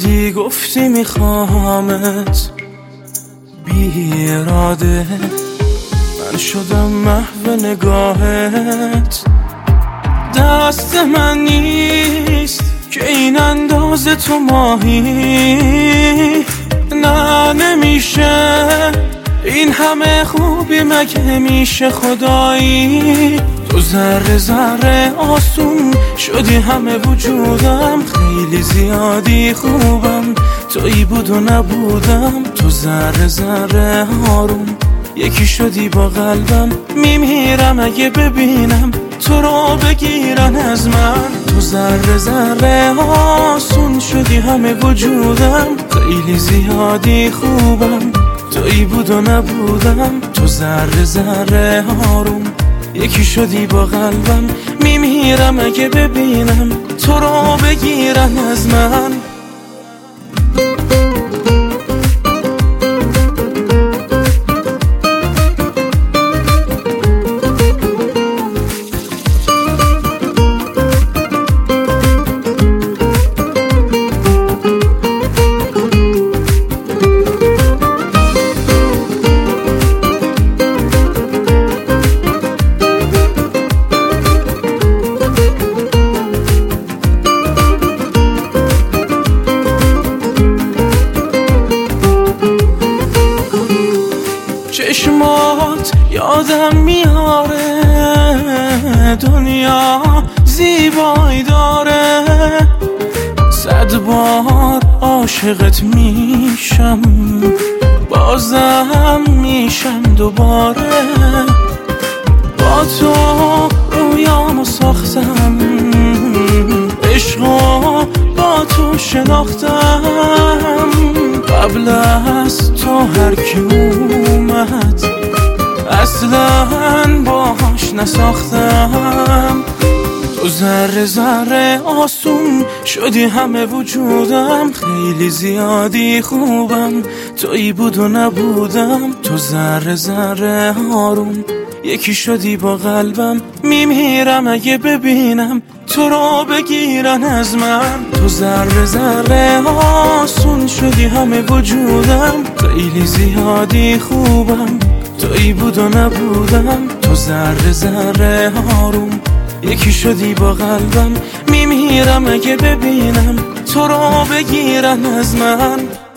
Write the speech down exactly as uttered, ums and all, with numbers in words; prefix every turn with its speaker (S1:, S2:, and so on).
S1: شدی گفتی میخوامت، بی اراده من شدم محو نگاهت. دست من نیست که این اندازه تو ماهی، نه نمیشه این همه خوبی مگه میشه خدایی. تو ذره ذره آسون شدی همه وجودم، خیلی زیادی خوبم تویی بود و نبودم. تو ذره ذره آروم یکی شدی با قلبم، میمیرم اگه ببینم تو رو بگیرن از من. تو ذره ذره آسون شدی همه وجودم، خیلی زیادی خوبم تویی بود و نبودم. تو ذره ذره آروم یکی شدی با قلبم، میمیرم اگه ببینم تو رو بگیرن از من. چشمات یادم میاره دنیا زیبایی داره، صد بار عاشقت میشم بازم میشم دوباره. با تو رویامو ساختم، عشقو با تو شناختم، قبل از تو هر کی اومد اصلا باهاش نساختم. تو ذره ذره آسون شدی همه وجودم، خیلی زیادی خوبم تویی بود و نبودم. تو ذره ذره آروم یکی شدی با قلبم، میمیرم اگه ببینم تو رو بگیرن از من. تو ذره ذره آسون شدی همه وجودم، خیلی زیادی خوبم تویی بود و نبودم. تو ذره ذره آروم یکی شدی با قلبم، میمیرم اگه ببینم تو رو بگیرن از من.